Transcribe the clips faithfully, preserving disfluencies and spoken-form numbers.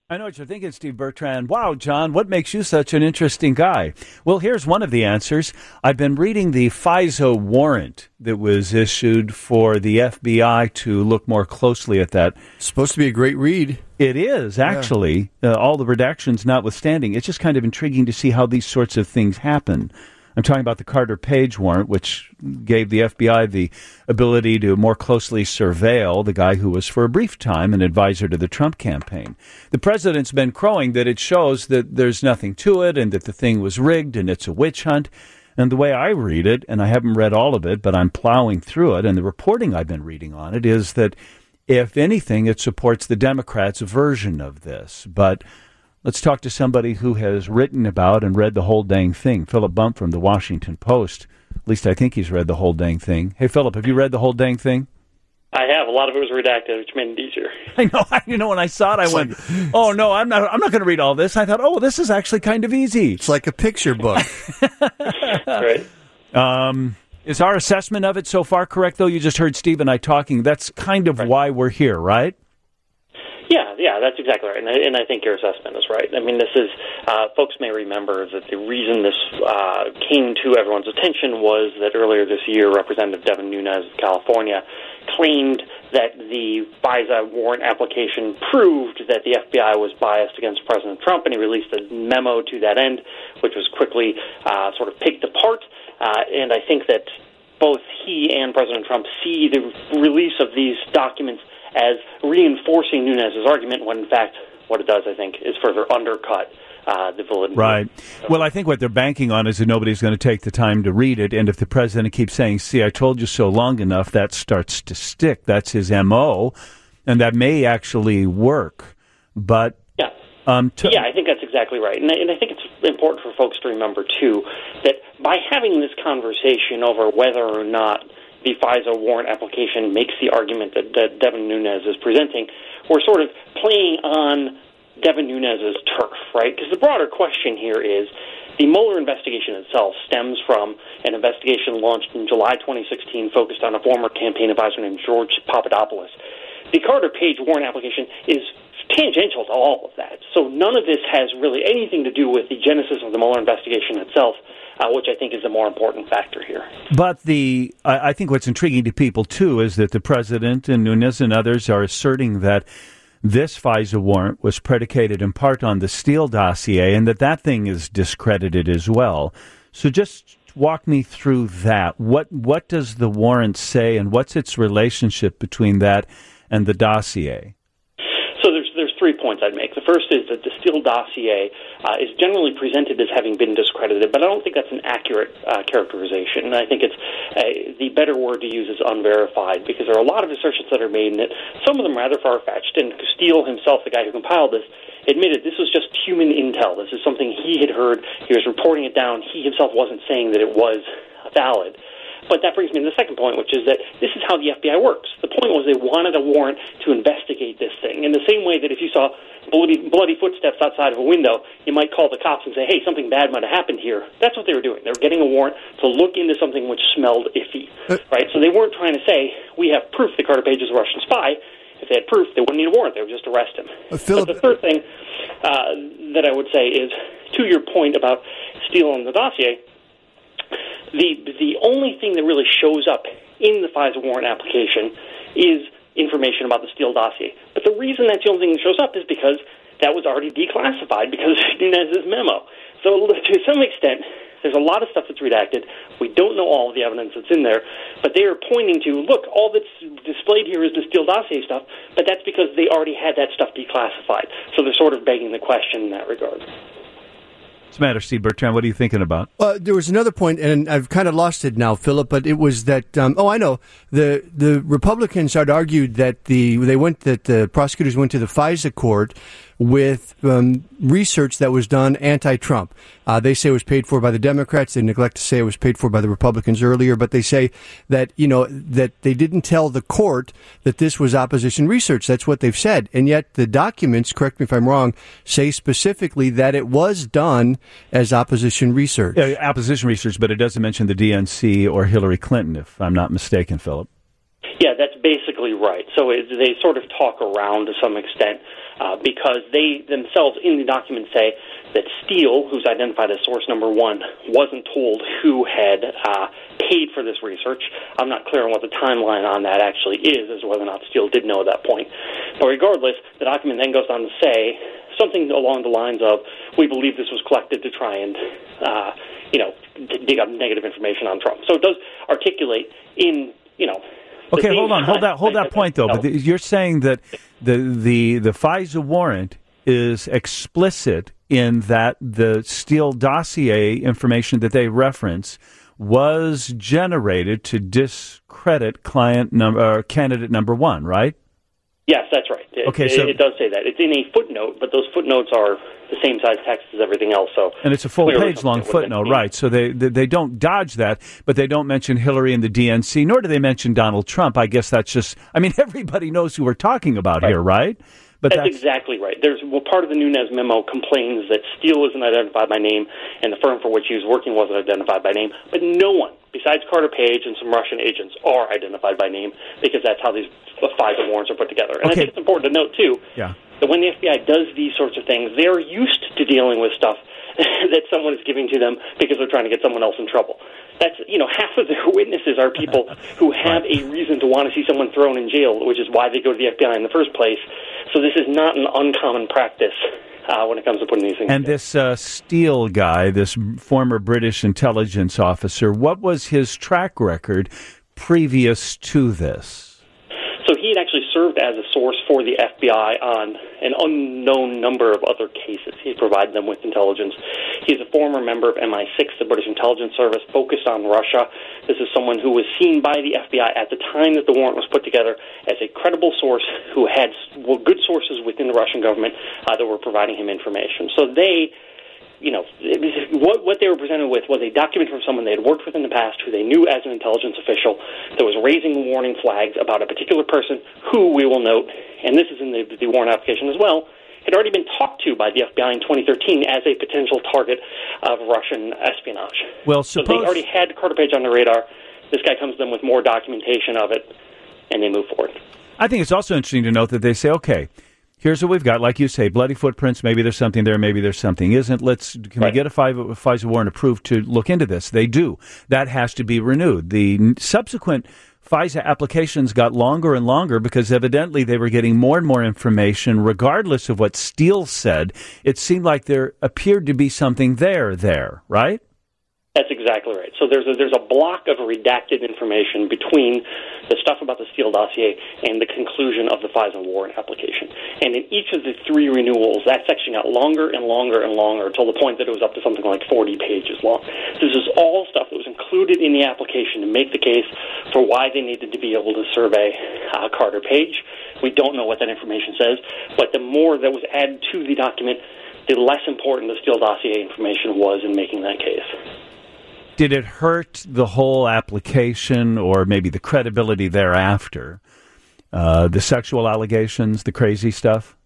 I know what you're thinking, Steve Bertrand. Wow, John, what makes you such an interesting guy? Well, here's one of the answers. I've been reading the FISA warrant that was issued for the F B I to look more closely at that. It's supposed to be a great read. It is, actually, yeah. uh, all the redactions notwithstanding. It's just kind of intriguing to see how these sorts of things happen. I'm talking about the Carter Page warrant, which gave the F B I the ability to more closely surveil the guy who was for a brief time an advisor to the Trump campaign. The president's been crowing that it shows that there's nothing to it and that the thing was rigged and it's a witch hunt. And the way I read it, and I haven't read all of it, but I'm plowing through it, and the reporting I've been reading on it is that, if anything, it supports the Democrats' version of this. But let's talk to somebody who has written about and read the whole dang thing. Philip Bump from the Washington Post. At least I think he's read the whole dang thing. Hey, Philip, have you read the whole dang thing? I have. A lot of it was redacted, which made it easier. I know. I, you know, when I saw it, I it's went, like, "Oh no, I'm not. I'm not going to read all this." I thought, "Oh, this is actually kind of easy." It's like a picture book. Right. Um, is our assessment of it so far correct? Though you just heard Steve and I talking. That's kind of right. Why we're here, right? Yeah, yeah, that's exactly right, and I, and I think your assessment is right. I mean, this is, uh, folks may remember that the reason this uh, came to everyone's attention was that earlier this year, Representative Devin Nunes of California claimed that the FISA warrant application proved that the F B I was biased against President Trump, and he released a memo to that end, which was quickly uh, sort of picked apart, uh, and I think that both he and President Trump see the release of these documents as reinforcing Nunes' argument, when in fact what it does, I think, is further undercut uh, the validity. Right. Well, I think what they're banking on is that nobody's going to take the time to read it, and if the president keeps saying, "See, I told you so" long enough, that starts to stick. That's his M O, and that may actually work. But yeah, um, to- yeah, I think that's exactly right, and I, and I think it's important for folks to remember too that by having this conversation over whether or not the FISA warrant application makes the argument that, that Devin Nunes is presenting, we're sort of playing on Devin Nunes' turf, right? Because the broader question here is the Mueller investigation itself stems from an investigation launched in July twenty sixteen focused on a former campaign advisor named George Papadopoulos. The Carter Page warrant application is tangential to all of that. So none of this has really anything to do with the genesis of the Mueller investigation itself, Uh, which I think is the more important factor here. But the I, I think what's intriguing to people, too, is that the president and Nunes and others are asserting that this FISA warrant was predicated in part on the Steele dossier and that that thing is discredited as well. So just walk me through that. What what does the warrant say, and what's its relationship between that and the dossier? So there's there's three points I'd make. The first is that the Steele dossier uh, is generally presented as having been discredited, but I don't think that's an accurate uh, characterization. And I think it's uh, the better word to use is unverified, because there are a lot of assertions that are made in it, some of them rather far-fetched. And Steele himself, the guy who compiled this, admitted this was just human intel. This is something he had heard. He was reporting it down. He himself wasn't saying that it was valid. But that brings me to the second point, which is that this is how the F B I works. The point was they wanted a warrant to investigate this thing. In the same way that if you saw bloody, bloody footsteps outside of a window, you might call the cops and say, "Hey, something bad might have happened here." That's what they were doing. They were getting a warrant to look into something which smelled iffy, right? So they weren't trying to say, "We have proof that Carter Page is a Russian spy." If they had proof, they wouldn't need a warrant. They would just arrest him. Uh, Philip- but the third thing uh, that I would say is, to your point about Steele and the dossier, The the only thing that really shows up in the FISA warrant application is information about the Steele dossier. But the reason that's the only thing that shows up is because that was already declassified because of Nunes' memo. So to some extent, there's a lot of stuff that's redacted. We don't know all of the evidence that's in there, but they are pointing to, look, all that's displayed here is the Steele dossier stuff, but that's because they already had that stuff declassified. So they're sort of begging the question in that regard. What's the matter, Steve Bertrand? What are you thinking about? Uh, there was another point, and I've kind of lost it now, Philip. But it was that um, oh, I know the the Republicans had argued that the they went that the prosecutors went to the FISA court with um, research that was done anti-Trump. Uh, they say it was paid for by the Democrats. They neglect to say it was paid for by the Republicans earlier, but they say that, you know, that they didn't tell the court that this was opposition research. That's what they've said. And yet the documents, correct me if I'm wrong, say specifically that it was done as opposition research. Yeah, opposition research, but it doesn't mention the D N C or Hillary Clinton, if I'm not mistaken, Philip. Yeah, that's basically right. So it, they sort of talk around to some extent. uh, because they themselves in the document say that Steele, who's identified as source number one, wasn't told who had uh, paid for this research. I'm not clear on what the timeline on that actually is, as to whether or not Steele did know at that point. But regardless, the document then goes on to say something along the lines of, we believe this was collected to try and, uh, you know, dig up negative information on Trump. So it does articulate in, you know, okay, hold on, hold that, hold that point though. But you're saying that the the the FISA warrant is explicit in that the Steele dossier information that they reference was generated to discredit client number uh, candidate number one, right? Yes, that's right. It, okay, it, so it does say that. It's in a footnote, but those footnotes are the same size text as everything else. So, and it's a full page long footnote, right? So they, they they don't dodge that, but they don't mention Hillary and the D N C, nor do they mention Donald Trump. I guess that's just, I mean, everybody knows who we're talking about right. here, right? But that's, that's exactly right. There's well, part of the Nunes memo complains that Steele isn't identified by name, and the firm for which he was working wasn't identified by name. But no one, besides Carter Page and some Russian agents, are identified by name, because that's how these FISA warrants are put together. And okay. I think it's important to note too yeah. that when the F B I does these sorts of things, they're used to dealing with stuff that someone is giving to them because they're trying to get someone else in trouble. That's, you know, half of their witnesses are people who have a reason to want to see someone thrown in jail, which is why they go to the F B I in the first place. So this is not an uncommon practice uh, when it comes to putting these things And together. this uh, Steele guy, this former British intelligence officer, what was his track record previous to this? So he had actually served as a source for the F B I on an unknown number of other cases. He provided them with intelligence. He's a former member of M I six, the British intelligence service, focused on Russia. This is someone who was seen by the F B I at the time that the warrant was put together as a credible source who had well, good sources within the Russian government uh, that were providing him information. So they... You know, what what they were presented with was a document from someone they had worked with in the past, who they knew as an intelligence official, that was raising warning flags about a particular person who, we will note, and this is in the, the warrant application as well, had already been talked to by the F B I in twenty thirteen as a potential target of Russian espionage. Well, suppose... So they already had Carter Page on the radar. This guy comes to them with more documentation of it, and they move forward. I think it's also interesting to note that they say, okay, here's what we've got. Like you say, bloody footprints. Maybe there's something there. Maybe there's something isn't. Let's can right. we get a FISA warrant approved to look into this? They do. That has to be renewed. The subsequent FISA applications got longer and longer because evidently they were getting more and more information, regardless of what Steele said. It seemed like there appeared to be something there. There, right? That's exactly right. So there's a, there's a block of redacted information between the stuff about the Steele dossier and the conclusion of the FISA warrant application. And in each of the three renewals, that section got longer and longer and longer until the point that it was up to something like forty pages long. This is all stuff that was included in the application to make the case for why they needed to be able to survey uh, Carter Page. We don't know what that information says, but the more that was added to the document, the less important the Steele dossier information was in making that case. Did it hurt the whole application or maybe the credibility thereafter? Uh, the sexual allegations, the crazy stuff?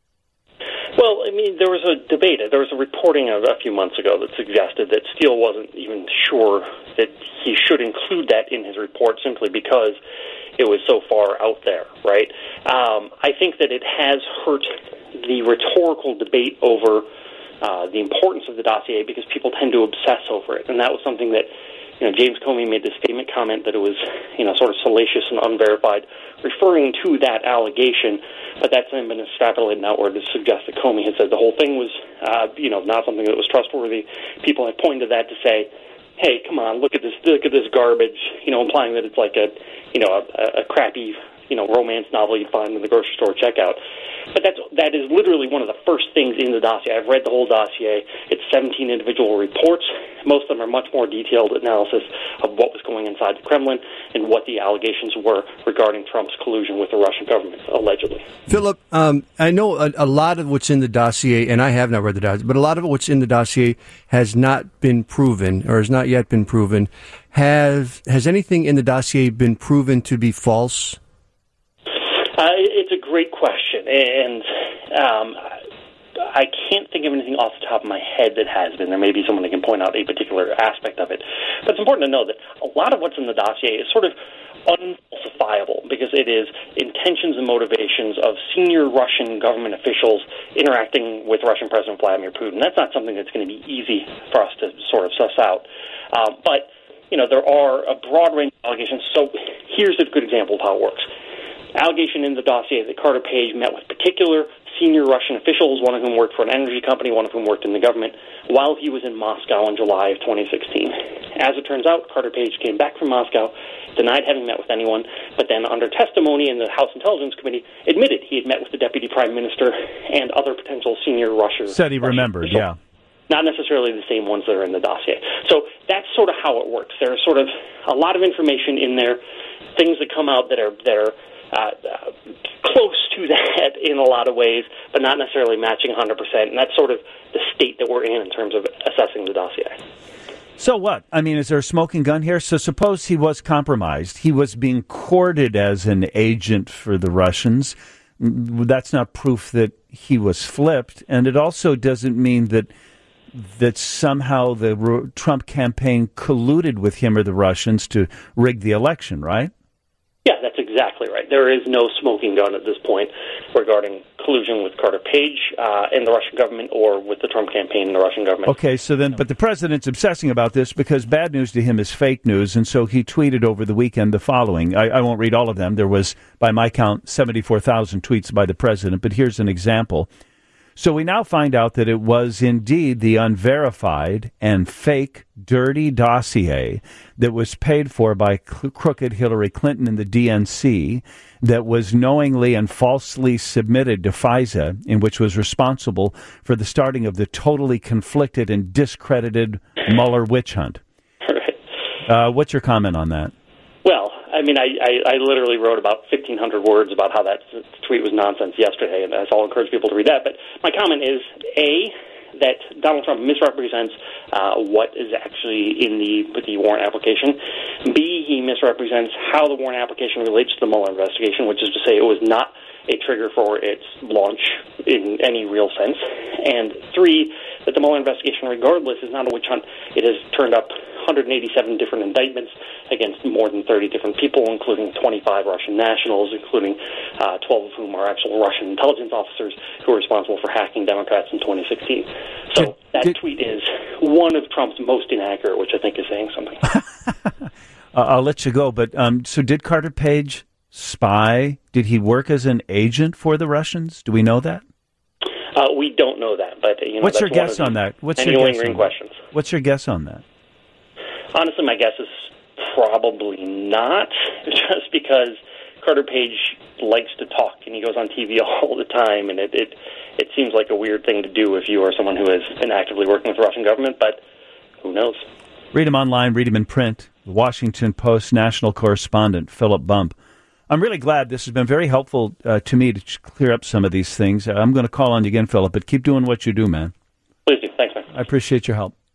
Well, I mean, there was a debate. There was a reporting of a few months ago that suggested that Steele wasn't even sure that he should include that in his report simply because it was so far out there, right? Um, I think that it has hurt the rhetorical debate over Uh, the importance of the dossier because people tend to obsess over it. And that was something that, you know, James Comey made this statement comment that it was, you know, sort of salacious and unverified, referring to that allegation, but that's then been extrapolated outward to suggest that Comey had said the whole thing was, uh, you know, not something that was trustworthy. People have pointed to that to say, hey, come on, look at this, look at this garbage, you know, implying that it's like a, you know, a, a crappy, you know, romance novel you'd find in the grocery store checkout. But that's, that is literally one of the first things in the dossier. I've read the whole dossier. It's seventeen individual reports. Most of them are much more detailed analysis of what was going inside the Kremlin and what the allegations were regarding Trump's collusion with the Russian government, allegedly. Philip, um, I know a, a lot of what's in the dossier, and I have not read the dossier, but a lot of what's in the dossier has not been proven or has not yet been proven. Have, has anything in the dossier been proven to be false? Uh, it's a great question, and um, I can't think of anything off the top of my head that has been. There may be someone that can point out a particular aspect of it. But it's important to know that a lot of what's in the dossier is sort of unfalsifiable because it is intentions and motivations of senior Russian government officials interacting with Russian President Vladimir Putin. That's not something that's going to be easy for us to sort of suss out. Um, but, you know, there are a broad range of allegations. So here's a good example of how it works. Allegation in the dossier that Carter Page met with particular senior Russian officials, one of whom worked for an energy company, one of whom worked in the government, while he was in Moscow in July of twenty sixteen. As it turns out, Carter Page came back from Moscow, denied having met with anyone, but then under testimony in the House Intelligence Committee, admitted he had met with the Deputy Prime Minister and other potential senior Russian Said he Russian remembered, officials. yeah. Not necessarily the same ones that are in the dossier. So that's sort of how it works. There's sort of a lot of information in there, things that come out that are that are uh, uh, close to that in a lot of ways, but not necessarily matching one hundred percent. And that's sort of the state that we're in in terms of assessing the dossier. So what? I mean, is there a smoking gun here? So suppose he was compromised. He was being courted as an agent for the Russians. That's not proof that he was flipped. And it also doesn't mean that that somehow the Trump campaign colluded with him or the Russians to rig the election, right? Yeah, that's exactly right. There is no smoking gun at this point regarding collusion with Carter Page uh, and the Russian government or with the Trump campaign and the Russian government. Okay, so then, but the president's obsessing about this because bad news to him is fake news, and so he tweeted over the weekend the following. I, I won't read all of them. There was, by my count, seventy-four thousand tweets by the president, but here's an example. So we now find out that it was indeed the unverified and fake, dirty dossier that was paid for by cl- crooked Hillary Clinton and the D N C that was knowingly and falsely submitted to FISA, and which was responsible for the starting of the totally conflicted and discredited Mueller witch hunt. Right. Uh, what's your comment on that? Well, I mean, I, I, I literally wrote about fifteen hundred words about how that tweet was nonsense yesterday, and so I'll encourage people to read that. But my comment is, A, that Donald Trump misrepresents uh, what is actually in the with the warrant application. B, he misrepresents how the warrant application relates to the Mueller investigation, which is to say it was not a trigger for its launch in any real sense. And three, that the Mueller investigation, regardless, is not a witch hunt. It has turned up one hundred eighty-seven different indictments against more than thirty different people, including twenty-five Russian nationals, including uh, twelve of whom are actual Russian intelligence officers who are responsible for hacking Democrats in twenty sixteen. So did, that did, tweet is one of Trump's most inaccurate, which I think is saying something. uh, I'll let you go, but um, so did Carter Page spy? Did he work as an agent for the Russians? Do we know that? Uh, we don't know that, but you know, what's that's your guess on that? What's your guess on questions. That? What's your guess on that? Honestly, my guess is probably not, just because Carter Page likes to talk and he goes on T V all the time, and it, it it seems like a weird thing to do if you are someone who has been actively working with the Russian government, but who knows? Read him online, read him in print. The Washington Post national correspondent, Philip Bump. I'm really glad. This has been very helpful uh, to me to clear up some of these things. I'm going to call on you again, Philip, but keep doing what you do, man. Please do. Thanks, man. I appreciate your help.